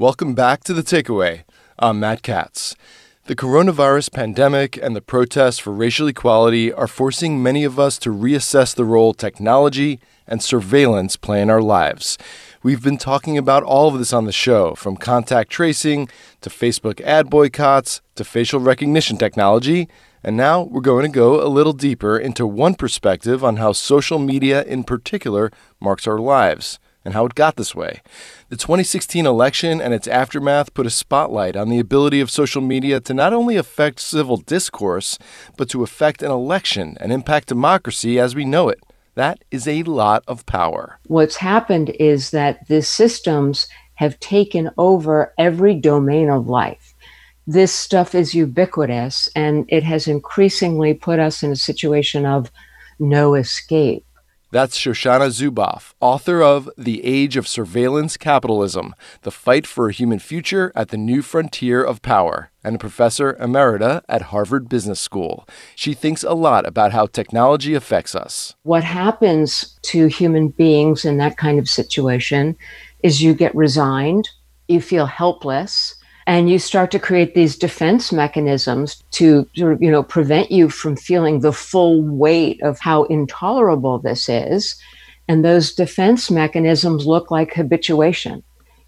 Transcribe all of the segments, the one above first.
Welcome back to The Takeaway. I'm Matt Katz. The coronavirus pandemic and the protests for racial equality are forcing many of us to reassess the role technology and surveillance play in our lives. We've been talking about all of this on the show, from contact tracing to Facebook ad boycotts to facial recognition technology. And now we're going to go a little deeper into one perspective on how social media in particular marks our lives and how it got this way. The 2016 election and its aftermath put a spotlight on the ability of social media to not only affect civil discourse, but to affect an election and impact democracy as we know it. That is a lot of power. What's happened is that the systems have taken over every domain of life. This stuff is ubiquitous, and it has increasingly put us in a situation of no escape. That's Shoshana Zuboff, author of The Age of Surveillance Capitalism, The Fight for a Human Future at the New Frontier of Power, and a professor emerita at Harvard Business School. She thinks a lot about how technology affects us. What happens to human beings in that kind of situation is you get resigned, you feel helpless, and you start to create these defense mechanisms to prevent you from feeling the full weight of how intolerable this is. And those defense mechanisms look like habituation.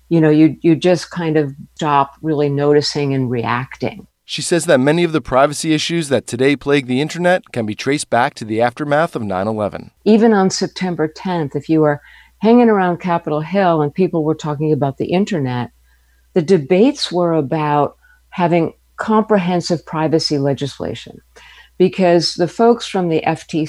You just kind of stop really noticing and reacting. She says that many of the privacy issues that today plague the internet can be traced back to the aftermath of 9/11. Even on September 10th, if you were hanging around Capitol Hill and people were talking about the internet, the debates were about having comprehensive privacy legislation, because the folks from the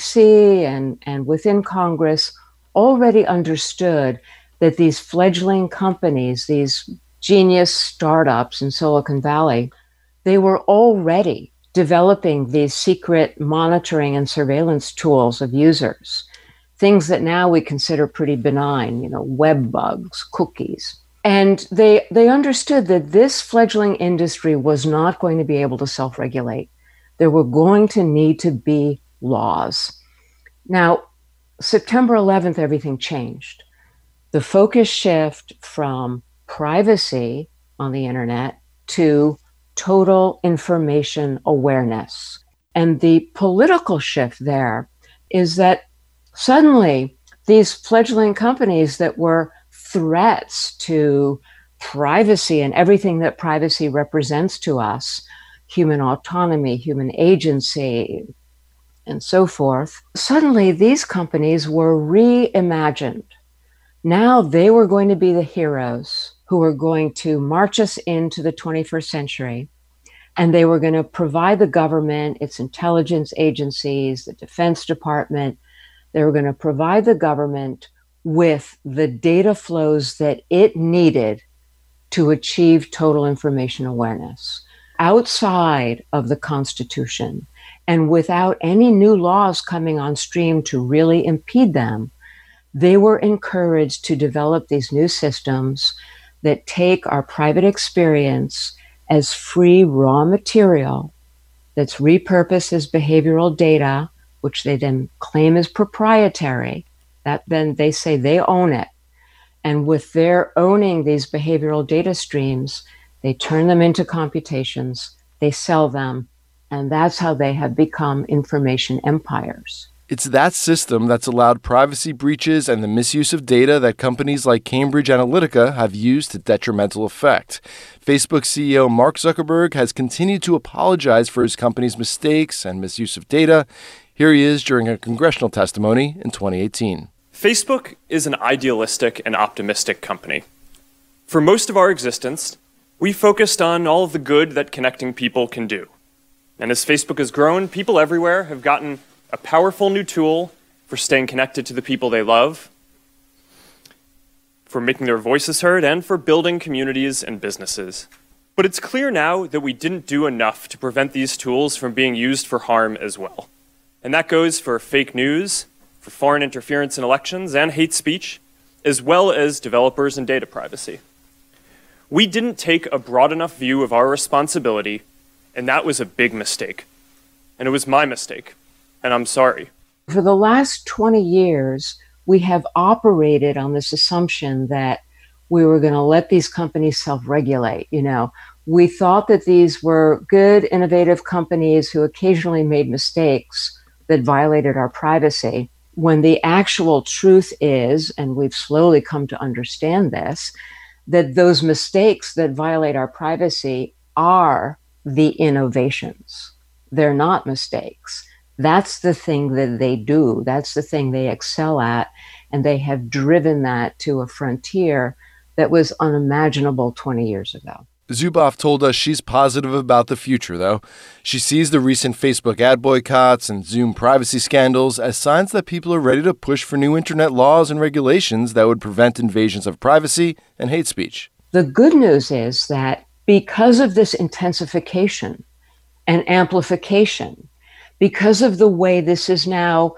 FTC and within Congress already understood that these fledgling companies, these genius startups in Silicon Valley, they were already developing these secret monitoring and surveillance tools of users, things that now we consider pretty benign, web bugs, cookies. And they understood that this fledgling industry was not going to be able to self-regulate. There were going to need to be laws. Now, September 11th, everything changed. The focus shift from privacy on the internet to total information awareness. And the political shift there is that suddenly these fledgling companies that were threats to privacy and everything that privacy represents to us, human autonomy, human agency, and so forth, suddenly these companies were reimagined. Now they were going to be the heroes who were going to march us into the 21st century, and they were going to provide the government, its intelligence agencies, the Defense Department, they were going to provide the government with the data flows that it needed to achieve total information awareness outside of the Constitution, and without any new laws coming on stream to really impede them. They were encouraged to develop these new systems that take our private experience as free raw material that's repurposed as behavioral data, which they then claim is proprietary. That then they say they own it. And with their owning these behavioral data streams, they turn them into computations, they sell them, and that's how they have become information empires. It's that system that's allowed privacy breaches and the misuse of data that companies like Cambridge Analytica have used to detrimental effect. Facebook CEO Mark Zuckerberg has continued to apologize for his company's mistakes and misuse of data. Here he is during a congressional testimony in 2018. Facebook is an idealistic and optimistic company. For most of our existence, we focused on all of the good that connecting people can do. And as Facebook has grown, people everywhere have gotten a powerful new tool for staying connected to the people they love, for making their voices heard, and for building communities and businesses. But it's clear now that we didn't do enough to prevent these tools from being used for harm as well. And that goes for fake news, for foreign interference in elections, and hate speech, as well as developers and data privacy. We didn't take a broad enough view of our responsibility, and that was a big mistake. And it was my mistake, and I'm sorry. For the last 20 years, we have operated on this assumption that we were going to let these companies self-regulate. We thought that these were good, innovative companies who occasionally made mistakes that violated our privacy, when the actual truth is, and we've slowly come to understand this, that those mistakes that violate our privacy are the innovations. They're not mistakes. That's the thing that they do. That's the thing they excel at. And they have driven that to a frontier that was unimaginable 20 years ago. Zuboff told us she's positive about the future, though. She sees the recent Facebook ad boycotts and Zoom privacy scandals as signs that people are ready to push for new internet laws and regulations that would prevent invasions of privacy and hate speech. The good news is that because of this intensification and amplification, because of the way this is now,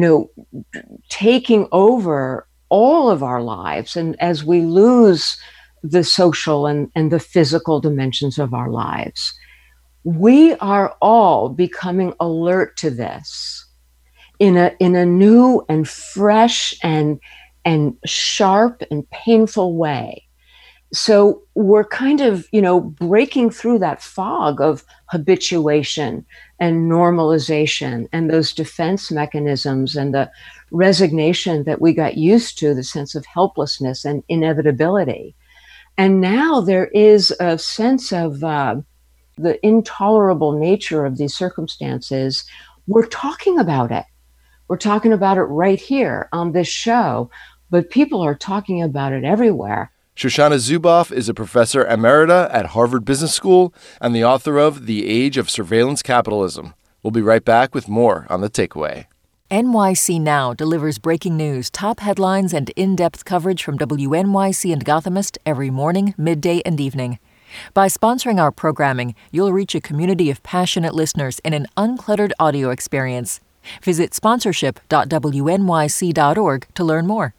taking over all of our lives, and as we lose the social and the physical dimensions of our lives, we are all becoming alert to this in a new and fresh and sharp and painful way. So we're kind of, breaking through that fog of habituation and normalization and those defense mechanisms and the resignation that we got used to, the sense of helplessness and inevitability. And now there is a sense of the intolerable nature of these circumstances. We're talking about it. We're talking about it right here on this show, but people are talking about it everywhere. Shoshana Zuboff is a professor emerita at Harvard Business School and the author of The Age of Surveillance Capitalism. We'll be right back with more on The Takeaway. NYC Now delivers breaking news, top headlines, and in-depth coverage from WNYC and Gothamist every morning, midday, and evening. By sponsoring our programming, you'll reach a community of passionate listeners in an uncluttered audio experience. Visit sponsorship.wnyc.org to learn more.